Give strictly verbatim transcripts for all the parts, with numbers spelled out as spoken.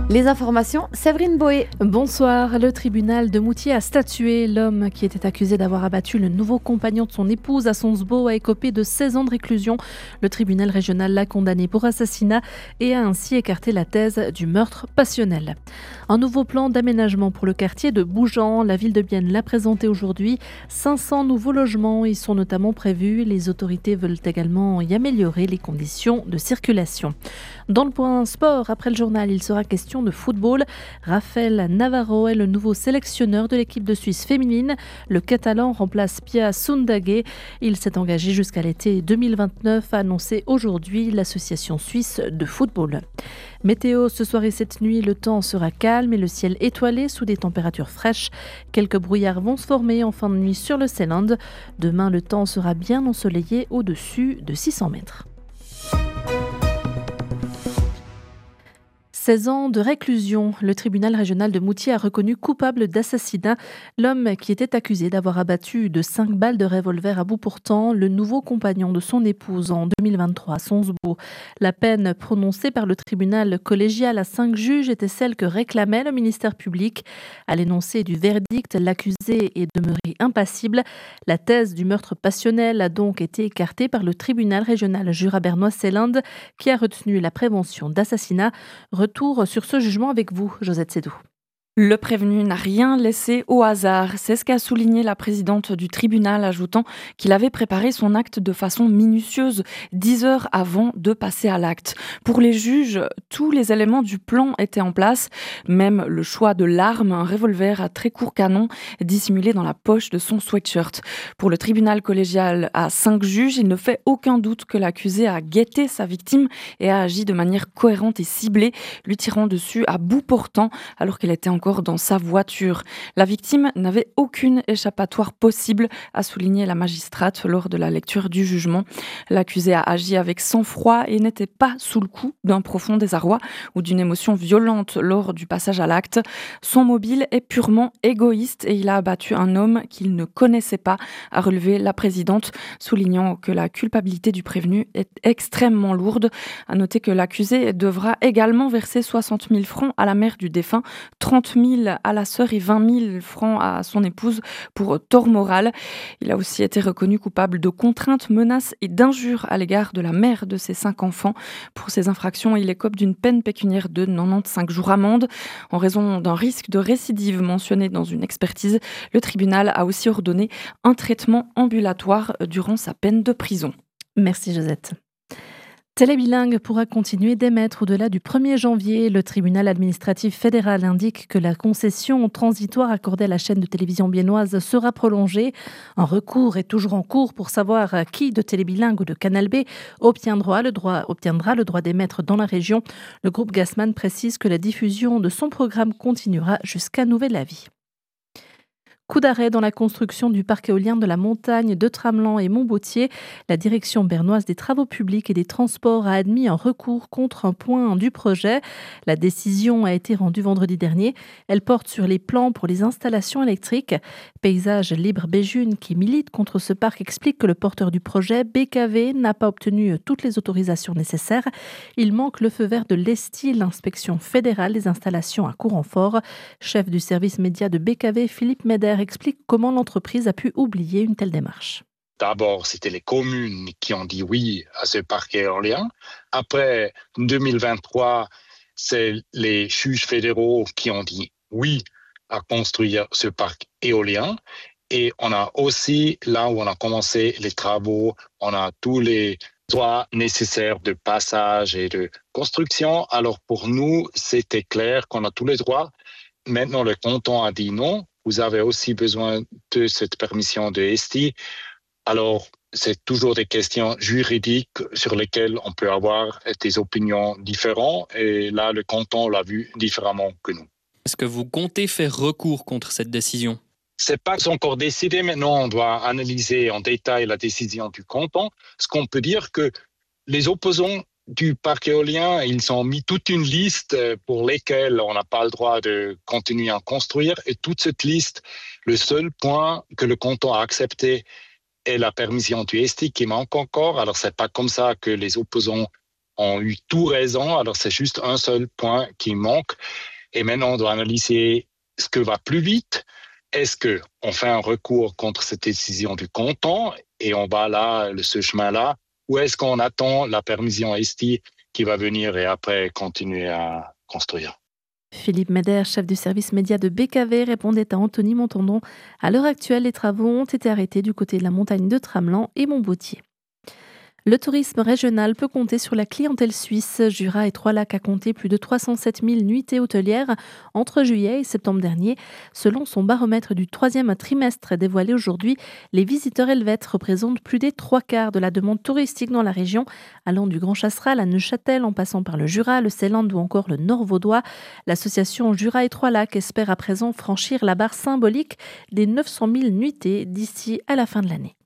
Les informations, Séverine Boé. Bonsoir. Le tribunal de Moutier a statué. L'homme qui était accusé d'avoir abattu le nouveau compagnon de son épouse à Sonsbeau a écopé de seize ans de réclusion. Le tribunal régional l'a condamné pour assassinat et a ainsi écarté la thèse du meurtre passionnel. Un nouveau plan d'aménagement pour le quartier de Bougeant. La ville de Bienne l'a présenté aujourd'hui. cinq cents nouveaux logements y sont notamment prévus. Les autorités veulent également y améliorer les conditions de circulation. Dans le point sport, après le journal, il sera question de football. Rafael Navarro est le nouveau sélectionneur de l'équipe de Suisse féminine. Le Catalan remplace Pia Sundhage. Il s'est engagé jusqu'à l'été deux mille vingt-neuf, a annoncé aujourd'hui l'association suisse de football. Météo, ce soir et cette nuit, le temps sera calme et le ciel étoilé sous des températures fraîches. Quelques brouillards vont se former en fin de nuit sur le Seeland. Demain, le temps sera bien ensoleillé au-dessus de six cents mètres. seize ans de réclusion. Le tribunal régional de Moutier a reconnu coupable d'assassinat l'homme qui était accusé d'avoir abattu de cinq balles de revolver à bout portant le nouveau compagnon de son épouse en deux mille vingt-trois à Sonsbeau. La peine prononcée par le tribunal collégial à cinq juges était celle que réclamait le ministère public. À l'énoncé du verdict, l'accusé est demeuré impassible. La thèse du meurtre passionnel a donc été écartée par le tribunal régional Jura-Bernois-Seeland qui a retenu la prévention d'assassinat. Retour sur ce jugement avec vous, Josette Sédou. Le prévenu n'a rien laissé au hasard. C'est ce qu'a souligné la présidente du tribunal, ajoutant qu'il avait préparé son acte de façon minutieuse, dix heures avant de passer à l'acte. Pour les juges, tous les éléments du plan étaient en place, même le choix de l'arme, un revolver à très court canon dissimulé dans la poche de son sweatshirt. Pour le tribunal collégial à cinq juges, il ne fait aucun doute que l'accusé a guetté sa victime et a agi de manière cohérente et ciblée, lui tirant dessus à bout portant alors qu'elle était encore dans sa voiture. La victime n'avait aucune échappatoire possible, a souligné la magistrate lors de la lecture du jugement. L'accusé a agi avec sang-froid et n'était pas sous le coup d'un profond désarroi ou d'une émotion violente lors du passage à l'acte. Son mobile est purement égoïste et il a abattu un homme qu'il ne connaissait pas, a relevé la présidente, soulignant que la culpabilité du prévenu est extrêmement lourde. À noter que l'accusé devra également verser soixante mille francs à la mère du défunt, trente mille à la sœur et vingt mille francs à son épouse pour tort moral. Il a aussi été reconnu coupable de contraintes, menaces et d'injures à l'égard de la mère de ses cinq enfants. Pour ces infractions, il écope d'une peine pécuniaire de quatre-vingt-quinze jours amende. En raison d'un risque de récidive mentionné dans une expertise, le tribunal a aussi ordonné un traitement ambulatoire durant sa peine de prison. Merci Josette. Télébilingue pourra continuer d'émettre au-delà du premier janvier. Le tribunal administratif fédéral indique que la concession transitoire accordée à la chaîne de télévision biennoise sera prolongée. Un recours est toujours en cours pour savoir qui de Télébilingue ou de Canal B obtiendra le droit, obtiendra le droit d'émettre dans la région. Le groupe Gassman précise que la diffusion de son programme continuera jusqu'à nouvel avis. Coup d'arrêt dans la construction du parc éolien de la montagne de Tramelan et Montbautier. La direction bernoise des travaux publics et des transports a admis un recours contre un point du projet. La décision a été rendue vendredi dernier. Elle porte sur les plans pour les installations électriques. Paysage Libre Béjune, qui milite contre ce parc, explique que le porteur du projet, B K V, n'a pas obtenu toutes les autorisations nécessaires. Il manque le feu vert de l'E S T I, l'inspection fédérale des installations à courant fort. Chef du service média de B K V, Philippe Meder, explique comment l'entreprise a pu oublier une telle démarche. D'abord, c'était les communes qui ont dit oui à ce parc éolien. Après, deux mille vingt-trois, c'est les juges fédéraux qui ont dit oui à construire ce parc éolien. Et on a aussi, là où on a commencé les travaux, on a tous les droits nécessaires de passage et de construction. Alors pour nous, c'était clair qu'on a tous les droits. Maintenant, le canton a dit non. Vous avez aussi besoin de cette permission de S T I. Alors, c'est toujours des questions juridiques sur lesquelles on peut avoir des opinions différentes. Et là, le canton l'a vu différemment que nous. Est-ce que vous comptez faire recours contre cette décision ? C'est pas encore décidé. Maintenant, on doit analyser en détail la décision du canton. Ce qu'on peut dire que les opposants du parc éolien, ils ont mis toute une liste pour lesquelles on n'a pas le droit de continuer à construire. Et toute cette liste, le seul point que le canton a accepté est la permission du S T I qui manque encore. Alors, c'est pas comme ça que les opposants ont eu tout raison. Alors, c'est juste un seul point qui manque. Et maintenant, on doit analyser ce que va plus vite. Est-ce qu'on fait un recours contre cette décision du canton et on va là, ce chemin-là, ou est-ce qu'on attend la permission Esti qui va venir et après continuer à construire? Philippe Meder, chef du service média de B K V, répondait à Anthony Montandon. À l'heure actuelle, les travaux ont été arrêtés du côté de la montagne de Tramelan et Montbautier. Le tourisme régional peut compter sur la clientèle suisse. Jura et Trois-Lacs a compté plus de trois cent sept mille nuitées hôtelières entre juillet et septembre dernier. Selon son baromètre du troisième trimestre dévoilé aujourd'hui, les visiteurs helvètes représentent plus des trois quarts de la demande touristique dans la région, allant du Grand Chasseral à Neuchâtel en passant par le Jura, le Seeland ou encore le Nord vaudois. L'association Jura et Trois-Lacs espère à présent franchir la barre symbolique des neuf cent mille nuitées d'ici à la fin de l'année.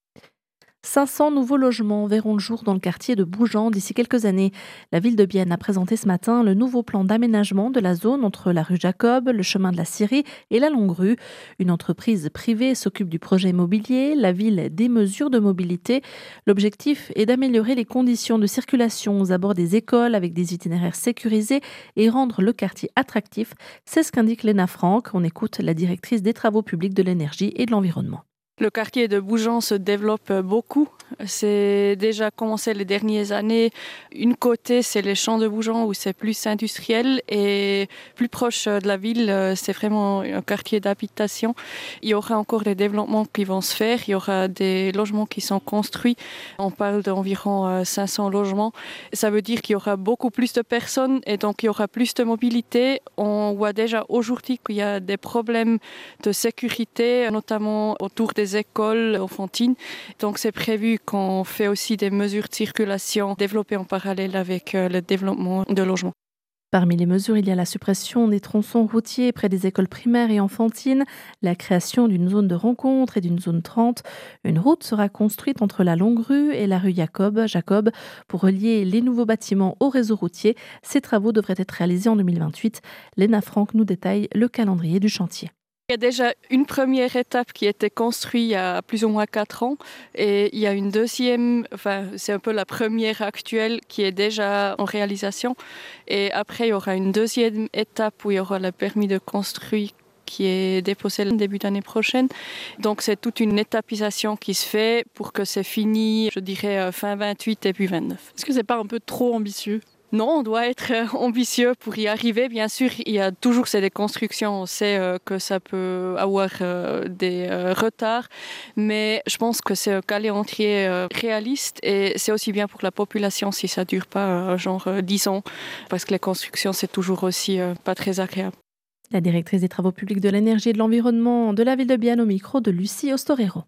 cinq cents nouveaux logements verront le jour dans le quartier de Bougeant d'ici quelques années. La ville de Bienne a présenté ce matin le nouveau plan d'aménagement de la zone entre la rue Jacob, le chemin de la Syrie et la Longue Rue. Une entreprise privée s'occupe du projet immobilier, la ville des mesures de mobilité. L'objectif est d'améliorer les conditions de circulation aux abords des écoles avec des itinéraires sécurisés et rendre le quartier attractif. C'est ce qu'indique Léna Franck. On écoute la directrice des travaux publics de l'énergie et de l'environnement. Le quartier de Bougeant se développe beaucoup. C'est déjà commencé les dernières années. Une côté, c'est les champs de Bougeant où c'est plus industriel et plus proche de la ville, c'est vraiment un quartier d'habitation. Il y aura encore des développements qui vont se faire. Il y aura des logements qui sont construits. On parle d'environ cinq cents logements. Ça veut dire qu'il y aura beaucoup plus de personnes et donc il y aura plus de mobilité. On voit déjà aujourd'hui qu'il y a des problèmes de sécurité, notamment autour des écoles enfantines. Donc c'est prévu qu'on fait aussi des mesures de circulation développées en parallèle avec le développement de logements. Parmi les mesures, il y a la suppression des tronçons routiers près des écoles primaires et enfantines, la création d'une zone de rencontre et d'une zone trente. Une route sera construite entre la Longue Rue et la rue Jacob, Jacob pour relier les nouveaux bâtiments au réseau routier. Ces travaux devraient être réalisés en deux mille vingt-huit. Léna Franck nous détaille le calendrier du chantier. Il y a déjà une première étape qui a été construite il y a plus ou moins quatre ans et il y a une deuxième, enfin c'est un peu la première actuelle qui est déjà en réalisation et après il y aura une deuxième étape où il y aura le permis de construire qui est déposé le début d'année prochaine. Donc c'est toute une étapisation qui se fait pour que c'est fini, je dirais fin vingt-huit début vingt-neuf. Est-ce que c'est pas un peu trop ambitieux ? Non, on doit être ambitieux pour y arriver. Bien sûr, il y a toujours ces déconstructions. On sait euh, que ça peut avoir euh, des euh, retards, mais je pense que c'est un calendrier euh, réaliste et c'est aussi bien pour la population si ça dure pas euh, genre euh, dix ans, parce que les constructions c'est toujours aussi euh, pas très agréable. La directrice des travaux publics de l'énergie et de l'environnement de la ville de Bienne au micro de Lucie Ostorero.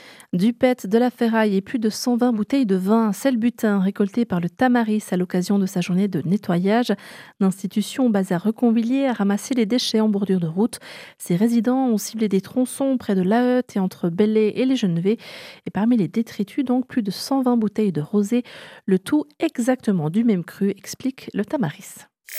Du P E T, de la ferraille et plus de cent vingt bouteilles de vin, c'est le butin récolté par le Tamaris à l'occasion de sa journée de nettoyage. L'institution basée à Reconvilliers a ramassé les déchets en bordure de route. Ses résidents ont ciblé des tronçons près de Laheute et entre Belley et les Genevets. Et parmi les détritus, donc, plus de cent vingt bouteilles de rosé. Le tout exactement du même cru, explique le Tamaris.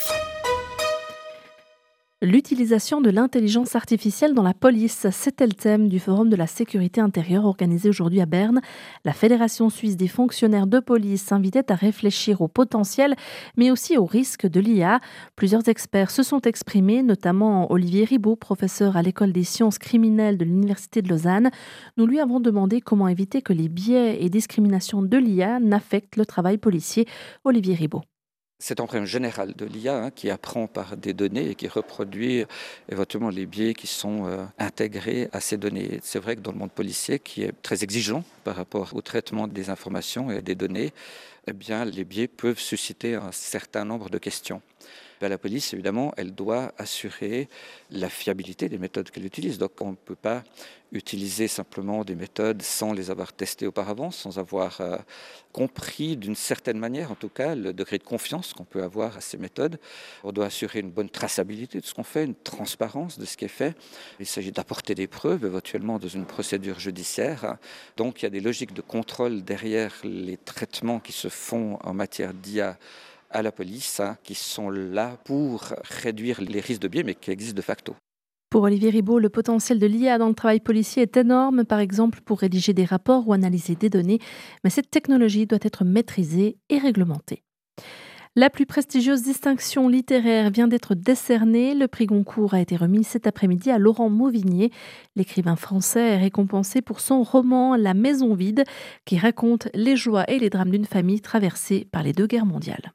L'utilisation de l'intelligence artificielle dans la police, c'était le thème du Forum de la sécurité intérieure organisé aujourd'hui à Berne. La Fédération suisse des fonctionnaires de police invitait à réfléchir au potentiel, mais aussi aux risques de l'I A. Plusieurs experts se sont exprimés, notamment Olivier Ribaud, professeur à l'École des sciences criminelles de l'Université de Lausanne. Nous lui avons demandé comment éviter que les biais et discriminations de l'I A n'affectent le travail policier. Olivier Ribaud. C'est un problème général de l'I A hein, qui apprend par des données et qui reproduit éventuellement les biais qui sont euh, intégrés à ces données. C'est vrai que dans le monde policier, qui est très exigeant par rapport au traitement des informations et des données, eh bien, les biais peuvent susciter un certain nombre de questions. Ben, la police, évidemment, elle doit assurer la fiabilité des méthodes qu'elle utilise. Donc, on ne peut pas utiliser simplement des méthodes sans les avoir testées auparavant, sans avoir euh, compris d'une certaine manière, en tout cas, le degré de confiance qu'on peut avoir à ces méthodes. On doit assurer une bonne traçabilité de ce qu'on fait, une transparence de ce qui est fait. Il s'agit d'apporter des preuves, éventuellement, dans une procédure judiciaire. Donc, il y a des logiques de contrôle derrière les traitements qui se font en matière d'I A à la police, hein, qui sont là pour réduire les risques de biais, mais qui existent de facto. Pour Olivier Ribaud, le potentiel de l'I A dans le travail policier est énorme, par exemple pour rédiger des rapports ou analyser des données, mais cette technologie doit être maîtrisée et réglementée. La plus prestigieuse distinction littéraire vient d'être décernée. Le prix Goncourt a été remis cet après-midi à Laurent Mauvigné. L'écrivain français est récompensé pour son roman La Maison vide, qui raconte les joies et les drames d'une famille traversée par les deux guerres mondiales.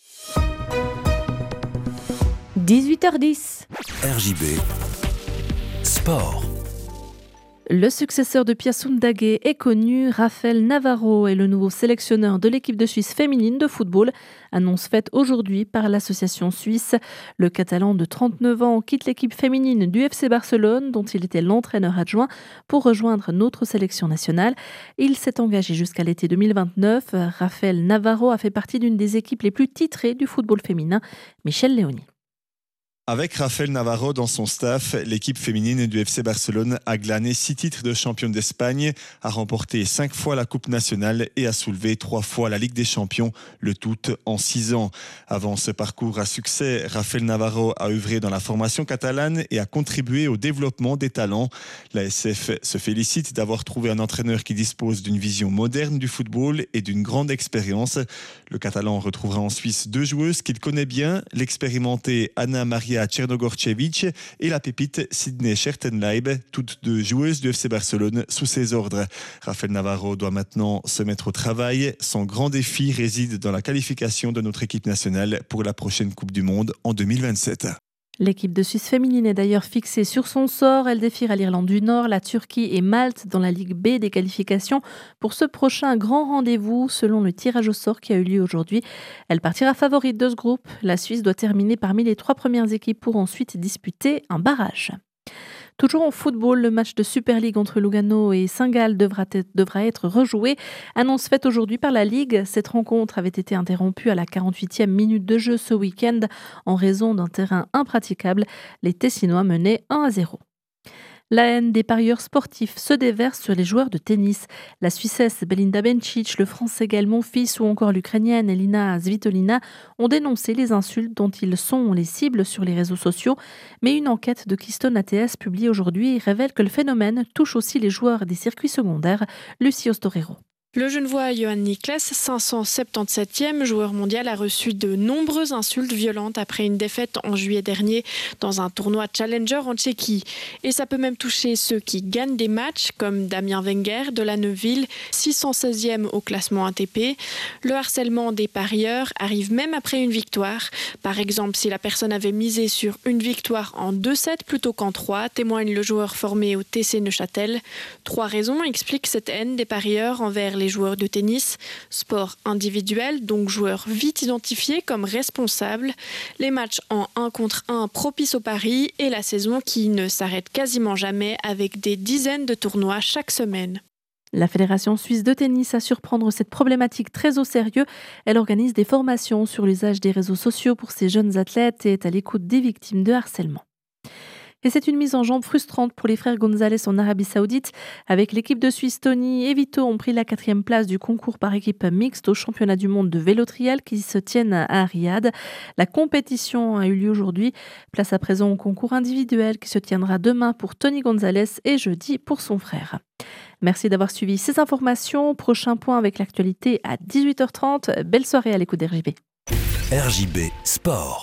dix-huit heures dix. R J B Sport. Le successeur de Piassoun Daguet est connu. Raphaël Navarro est le nouveau sélectionneur de l'équipe de Suisse féminine de football. Annonce faite aujourd'hui par l'association suisse. Le Catalan de trente-neuf ans quitte l'équipe féminine du F C Barcelone, dont il était l'entraîneur adjoint, pour rejoindre notre sélection nationale. Il s'est engagé jusqu'à l'été deux mille vingt-neuf. Raphaël Navarro a fait partie d'une des équipes les plus titrées du football féminin. Michel Léoni. Avec Raphaël Navarro dans son staff, l'équipe féminine du F C Barcelone a glané six titres de championne d'Espagne, a remporté cinq fois la Coupe nationale et a soulevé trois fois la Ligue des champions, le tout en six ans. Avant ce parcours à succès, Raphaël Navarro a œuvré dans la formation catalane et a contribué au développement des talents. La S F se félicite d'avoir trouvé un entraîneur qui dispose d'une vision moderne du football et d'une grande expérience. Le Catalan retrouvera en Suisse deux joueuses qu'il connaît bien, l'expérimentée Anna Maria Tchernogorchevich et la pépite Sydney Schertenleib, toutes deux joueuses du F C Barcelone sous ses ordres. Raphaël Navarro doit maintenant se mettre au travail. Son grand défi réside dans la qualification de notre équipe nationale pour la prochaine Coupe du Monde en deux mille vingt-sept. L'équipe de Suisse féminine est d'ailleurs fixée sur son sort. Elle défiera l'Irlande du Nord, la Turquie et Malte dans la Ligue B des qualifications pour ce prochain grand rendez-vous selon le tirage au sort qui a eu lieu aujourd'hui. Elle partira favorite de ce groupe. La Suisse doit terminer parmi les trois premières équipes pour ensuite disputer un barrage. Toujours en football, le match de Super League entre Lugano et Saint-Gall devra être, devra être rejoué. Annonce faite aujourd'hui par la Ligue. Cette rencontre avait été interrompue à la quarante-huitième minute de jeu ce week-end en raison d'un terrain impraticable. Les Tessinois menaient un à zéro. La haine des parieurs sportifs se déverse sur les joueurs de tennis. La Suissesse Belinda Bencic, le Français Gaël Monfils ou encore l'Ukrainienne Elina Svitolina ont dénoncé les insultes dont ils sont les cibles sur les réseaux sociaux. Mais une enquête de Keystone A T S publiée aujourd'hui révèle que le phénomène touche aussi les joueurs des circuits secondaires. Lucie Ostorero. Le Genevois Johan Niklas, cinq cent soixante-dix-septième joueur mondial, a reçu de nombreuses insultes violentes après une défaite en juillet dernier dans un tournoi Challenger en Tchéquie. Et ça peut même toucher ceux qui gagnent des matchs, comme Damien Wenger de la Neuville, six cent seizième au classement A T P. Le harcèlement des parieurs arrive même après une victoire. Par exemple, si la personne avait misé sur une victoire en deux sets plutôt qu'en trois, témoigne le joueur formé au T C Neuchâtel. Trois raisons expliquent cette haine des parieurs envers les joueurs de tennis. Sport individuel, donc joueurs vite identifiés comme responsables. Les matchs en un contre un propices au pari et la saison qui ne s'arrête quasiment jamais avec des dizaines de tournois chaque semaine. La Fédération suisse de tennis a su prendre cette problématique très au sérieux. Elle organise des formations sur l'usage des réseaux sociaux pour ses jeunes athlètes et est à l'écoute des victimes de harcèlement. Et c'est une mise en jambe frustrante pour les frères Gonzalez en Arabie Saoudite. Avec l'équipe de Suisse, Tony et Vito ont pris la quatrième place du concours par équipe mixte au championnat du monde de vélo trial qui se tiennent à Riyad. La compétition a eu lieu aujourd'hui. Place à présent au concours individuel qui se tiendra demain pour Tony Gonzalez et jeudi pour son frère. Merci d'avoir suivi ces informations. Prochain point avec l'actualité à dix-huit heures trente. Belle soirée à l'écoute d'R J B. R J B Sport.